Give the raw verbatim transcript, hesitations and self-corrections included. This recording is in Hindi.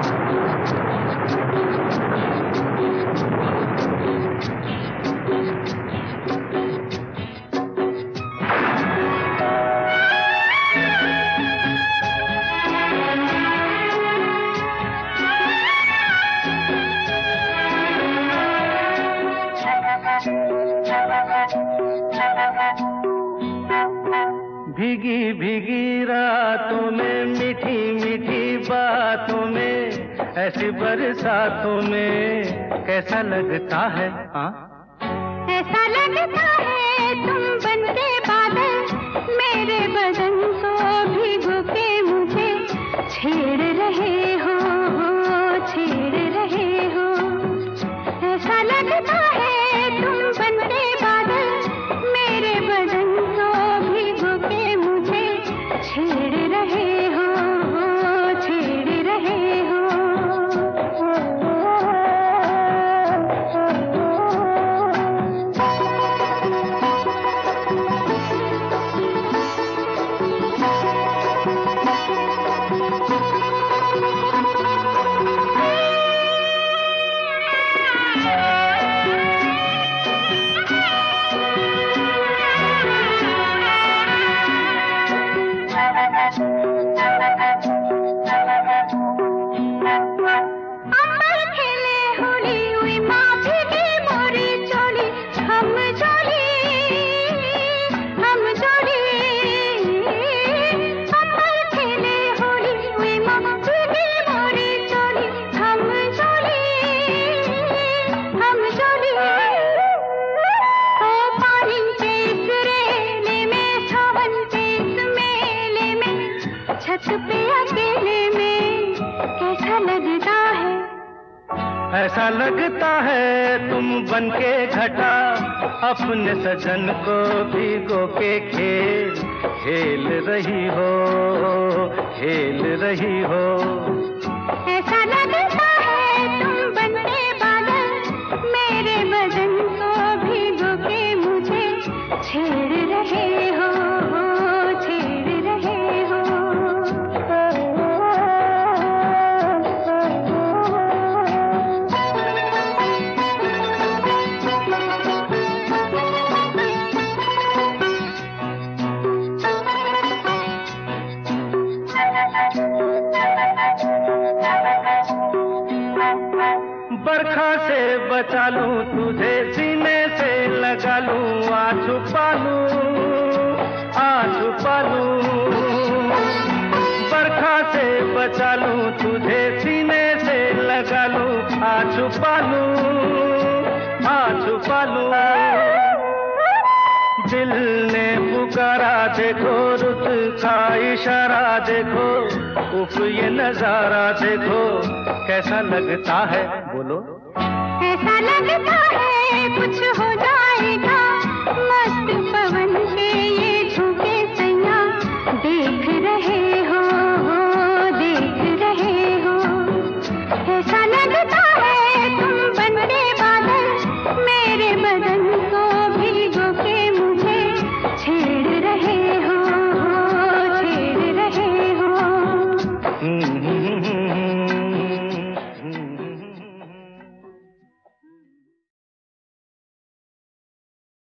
भीगी भीगी रातों में मीठी मीठी बातों में ऐसी बरसातों में कैसा लगता है? हाँ, ऐसा लगता है तुम बनके बादल मेरे बदन को भिगो के मुझे छेड़ रहे हो, छेड़ रहे हो। ऐसा लगता है तुम बनके बादल मेरे बदन को भिगो के मुझे छेड़ रहे हो, छेड़ रहे हो। छत पे अकेले में कैसा लगता है? ऐसा लगता है तुम बनके घटा अपने सजन को भिगो के खेल खेल रही हो, खेल रही हो। ऐसा लगता है तुम बनके बादल मेरे बदन को भिगो के मुझे छेड़ रहे हो, छेड़ रहे हो। बरखा से बचा लूं तुझे सीने से लगा लूं आ छुपा लूं, आ छुपा लूं। बरखा से बचा लूं तुझे सीने से लगा लूं आ छुपा लूं, आ छुपा लूं। दिल ने पुकारा देखो रुत का इशारा देखो, उफ ये नजारा देखो कैसा लगता है? बोलो। ऐसा लगता है कुछ हो जाएगा